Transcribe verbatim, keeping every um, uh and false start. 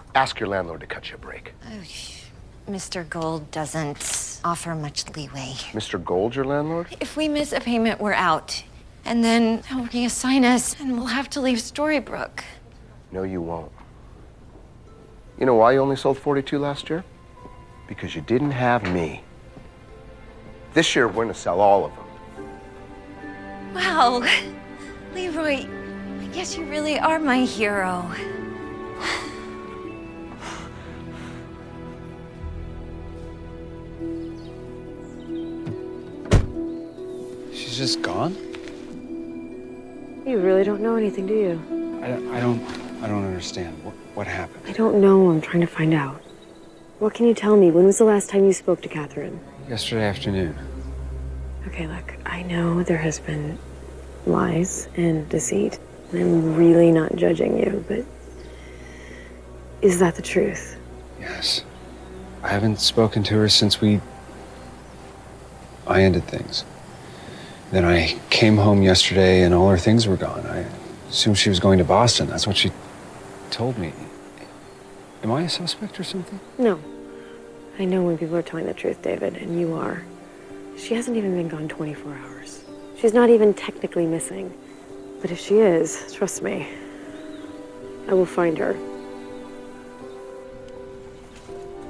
Ask your landlord to cut you a break. Oh, Mister Gold doesn't offer much leeway. Mister Gold, your landlord? If we miss a payment, we're out. And then they'll reassign us, and we'll have to leave Storybrooke. No, you won't. You know why you only sold forty-two last year? Because you didn't have me. This year, we're gonna sell all of them. Wow. Leroy, I guess you really are my hero. She's just gone? You really don't know anything, do you? I, I don't, I don't understand. What, what happened? I don't know. I'm trying to find out. What can you tell me? When was the last time you spoke to Catherine? Yesterday afternoon. Okay, look, I know there has been lies and deceit, and I'm really not judging you, but is that the truth? Yes. I haven't spoken to her since we... I ended things. Then I came home yesterday and all her things were gone. I assumed she was going to Boston. That's what she told me. Am I a suspect or something? No. I know when people are telling the truth, David, and you are. She hasn't even been gone twenty-four hours. She's not even technically missing. But if she is, trust me, I will find her.